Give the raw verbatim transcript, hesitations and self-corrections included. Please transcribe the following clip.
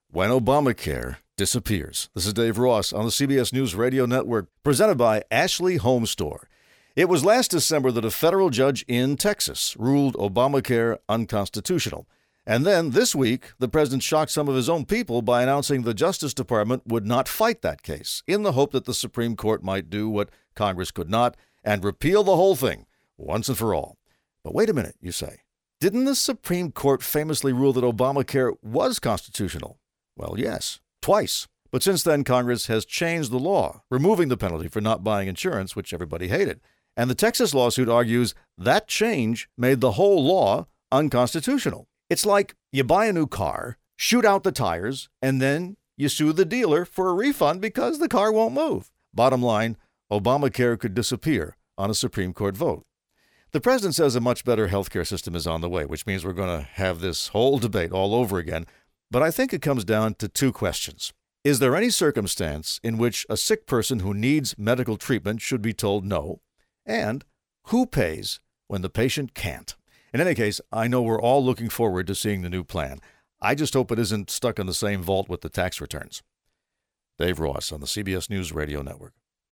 when Obamacare disappears. This is Dave Ross on the C B S News Radio Network, presented by Ashley Home Store. It was last December that a federal judge in Texas ruled Obamacare unconstitutional. And then this week, the president shocked some of his own people by announcing the Justice Department would not fight that case, in the hope that the Supreme Court might do what Congress could not and repeal the whole thing once and for all. But wait a minute, you say. Didn't the Supreme Court famously rule that Obamacare was constitutional? Well, yes, twice. But since then, Congress has changed the law, removing the penalty for not buying insurance, which everybody hated. And the Texas lawsuit argues that change made the whole law unconstitutional. It's like you buy a new car, shoot out the tires, and then you sue the dealer for a refund because the car won't move. Bottom line, Obamacare could disappear on a Supreme Court vote. The president says a much better healthcare system is on the way, which means we're going to have this whole debate all over again. But I think it comes down to two questions. Is there any circumstance in which a sick person who needs medical treatment should be told no? And who pays when the patient can't? In any case, I know we're all looking forward to seeing the new plan. I just hope it isn't stuck in the same vault with the tax returns. Dave Ross on the C B S News Radio Network.